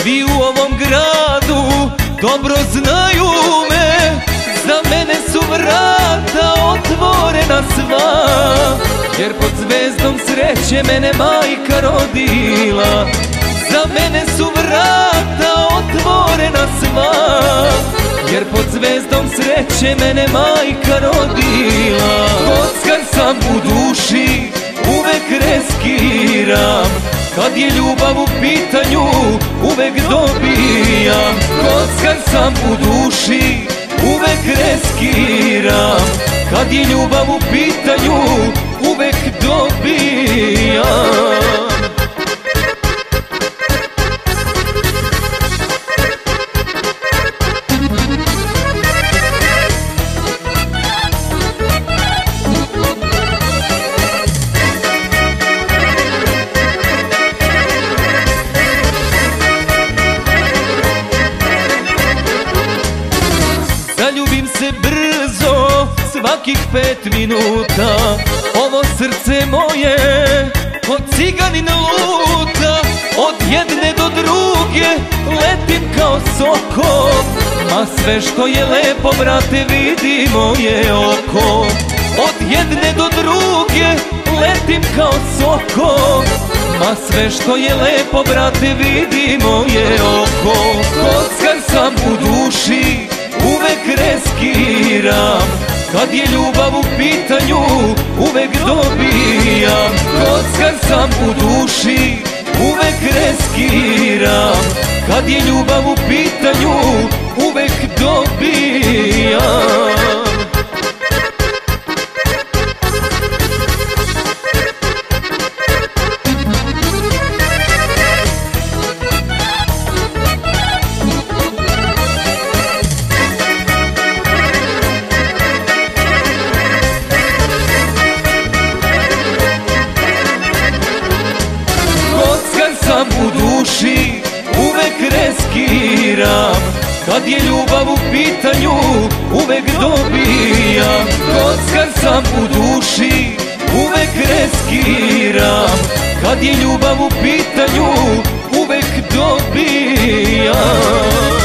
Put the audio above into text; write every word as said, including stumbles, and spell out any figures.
Svi u ovom gradu dobro znaju me, za mene su vrata otvorena sva, jer pod zvezdom sreće mene majka rodila. Za mene su vrata otvorena sva, jer pod zvezdom sreće mene majka rodila. Kockar sam u duši, uvek reskiram, kad je ljubav u pitanju uvek dobijam. Kockar sam u duši, uvek reskiram, kad je ljubav u pitanju uvek dobijam. Zaljubim se brzo, svakih pet minuta, ovo srce moje ko ciganin luta. Od jedne do druge letim kao soko, a sve što je lepo, brate, vidi moje oko. Od jedne do druge letim kao soko, a sve što je lepo, brate, vidi moje oko. Kockar sam u duši, uvek reskiram, kad je ljubav u pitanju uvek dobijam. Kockar sam u duši, uvek reskiram, kad je ljubav u pitanju uvek dobijam. Sam u duši, uvek reskiram, kad je ljubav u pitanju uvek dobijam. Kockar sam u duši, uvek reskiram, kad je ljubav u pitanju uvek dobijam.